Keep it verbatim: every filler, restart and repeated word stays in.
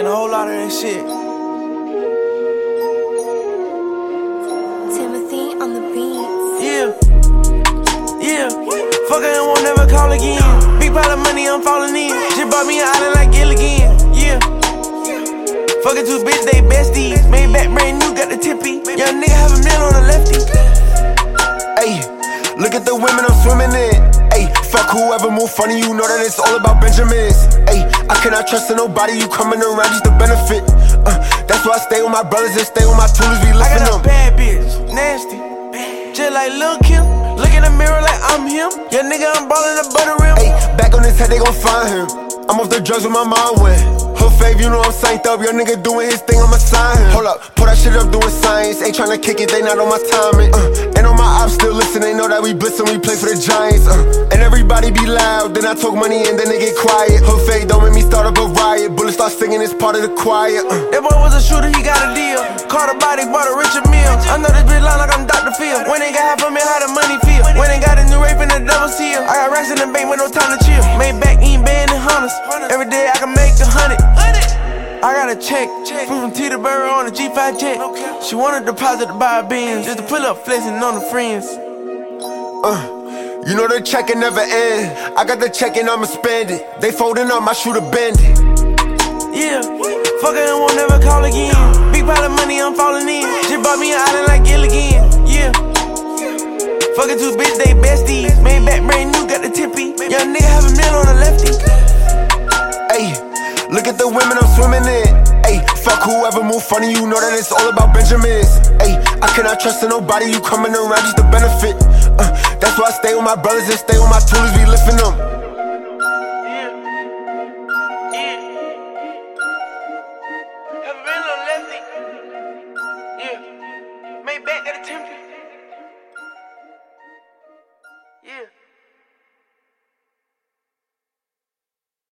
a whole lot of that shit. Timothy on the beats. Yeah, yeah. Fuck her and won't never call again. Big pile of money, I'm falling in. Just bought me an island like Gilligan. Yeah. Fuckin' two bitch, they besties. Made back brand new, got the tippy. Young nigga have a meal on the lefty. Ayy, look at the women I'm swimming in. Ayy, fuck whoever move funny, you know that it's all about Benjamins. Ayy, I cannot trust in nobody, you coming around just to benefit. Uh, that's why I stay with my brothers and stay with my tools, we I lifting got a them. bad bitch, nasty. Just like Lil' Kim. Look in the mirror like I'm him. Yeah, nigga, I'm ballin' the butter rim. Ayy, back on his head, they gon' find him. I'm off the drugs with my mind went. Her fave, you know I'm synced up. Your nigga doing his thing, I'ma sign him. Hold up, pull that shit up, doing science. Ain't tryna kick it, they not on my timing. Uh, and on my ops still listen, they know that we blitz and we play for the Giants. Uh, and everybody be loud, then I talk money and then they get quiet. Her fave don't make me start up a riot. Bullets start singing, it's part of the choir. Uh. That boy was a shooter, he got a deal. Caught a body, bought a Richard Mille. I know this bitch line like I'm Doctor Phil. When they got half a mil, how the money feel? When they got a new rape in the double seal. I got racks in the bank with no time to chill. Made back, eating band and hunters. Every day I can make a hundred. I got a check, flew from Teterboro on a G five jet. She wanted a deposit to buy a Benz, just to pull up flexing on the friends. Uh, you know the check can never end. I got the check and I'ma spend it. They folding up, my shooter bend it. Yeah, fuck her and won't never call again. Big pile of money, I'm falling in. Just bought me an island like Gilligan. Yeah, fuckin' two bitch, they besties. Made back brand new, got the tippy. Young nigga have a meal on the lefty. Ayy, look at the women I'm swimming in. Ayy, fuck whoever move funny, you know that it's all about Benjamins. Ayy, I cannot trust in nobody, you coming around just to benefit. Uh, that's why I stay with my brothers and stay with my tools, we lifting them.